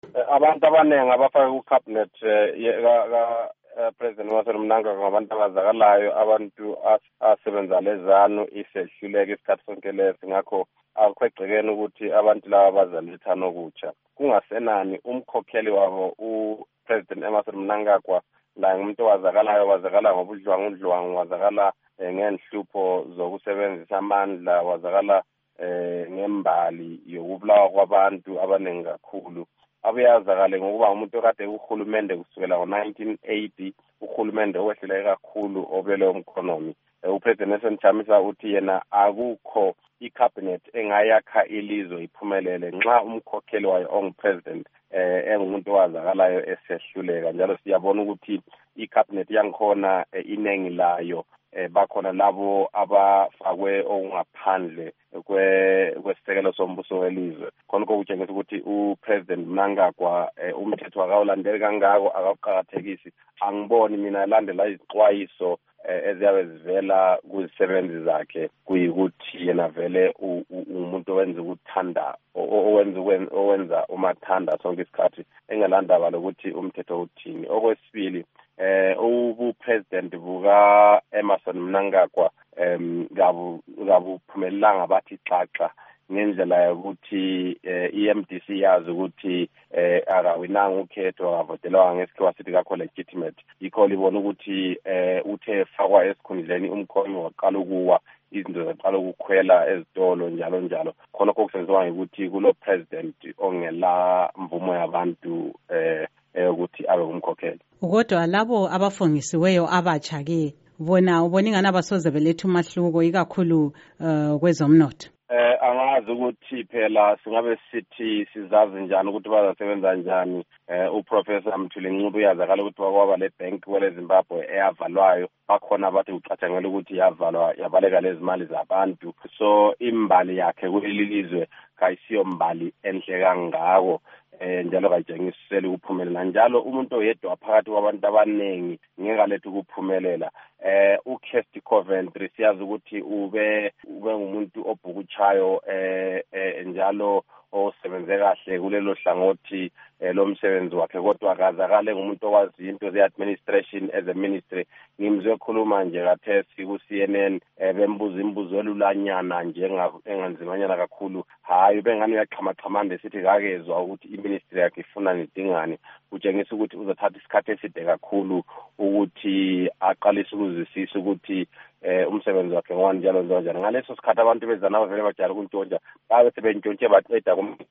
Abantu abaningi abafaka ku-cabinet President Mnangagwa ngabantu abazakalayo, abantu asebenza lezanu isehluleka isikhathi sonke lesi. Ngakho akugcekeni ukuthi abantu laba bazalethana okutsha. Kungasenani umkhokheli wabo uPresident Mnangagwa la ngumuntu owazakalayo, wazakala ngobudlwangudlwangu, wazakala ngenhlupho zokusebenzisa amandla, wazakala ngembali yokubulawa kwabantu abaningi kakhulu. Abuyazakale ngokuba umuntu okade uhulumende kusukela ngo-1980, uhulumende owehluleke kakhulu obele economy. UPresident Nthamisa uthi yena akukho icabinet engayakha ilizwe iphumelele nxa umkhokheli wayo ongupresident engumuntu owazakalayo esehluleka. Njalo siyabona ukuthi icabinet yangikhona inengi layo bakhona labo abafakwe okungaphandle kwesisekelo sombuso welizwe. Khona kokutshengisa ukuthi uPresident Mnangagwa umthetho wakawulandeli kangako, akawuqakathekisi. Angiboni mina landela izixwayiso eziyabe zivela kuzisebenzi zakhe kuyikuthi yena vele umuntu owenza ukuthanda, owenza umathanda sonke isikhathi, engelandaba lokuthi umthetho uthini. Okwesibili, ubupresident buka Mnangagwa kabuphumelelanga bathi xaxa ngendlela yokuthi i-MDC yazi ukuthi akawinanga ukhetho, akavotelwa ngesikhiwa sithi kakho legitimate. Yikho libona ukuthi uthe fakwa esikhundleni umkhomi waqala ukuwa, izinto zaqala ukukhwela ezitolo njalo njalo. Khona kokusenziwa ukuthi kulo president ongela mvumo yabantu ukuthi abe umkhokheli. Kodwa labo abafungisiweyo abatsha-ke bona ubona ingani abasoze beletha umahluko ikakhulu kwezomnotho? Angazi ukuthi phela singabe sithi sizazi njani ukuthi bazasebenza njani. Uprofessor Mthuli Ncube uyazakala ukuthi wakwaba le bank kwele Zimbabwe eyavalwayo, bakhona abathi ucathangela ukuthi yavalwa yabaleka lezi mali zabantu. So imbali yakhe kuleli lizwe kayisiyo mbali enhle kangako, njalo kayijengiseli ukuphumelela. Njalo umuntu oyedwa phakathi kwabantu abanengi ngekaletha ukuphumelela. uKirsty Coventry siyazi ukuthi ube ngumuntu obhukutshayo njalo osebenze kahle kulelo hlangothi lomsebenzi wakhe, kodwa akazakale ngumuntu owazi into ze-administration as a ministry. Ngimzwe khuluma nje kathesi ku-CNN bembuza imibuzo elulanyana nje enganzimanyana kakhulu. Hayi bengani uyaqhamaxhamande sithi kakezwa ukuthi iministry yakhe ifuna nedingane. Kutshengisa ukuthi uzothatha isikhathi eside kakhulu ukuthi aqalise ukuzwisisa ukuthi umsebenzi wakhe ngwani njalo njalo. Ngaleso sikhathi abantu bezana bavele bajala ukuntshontsha, babe sebentshontshe baqeda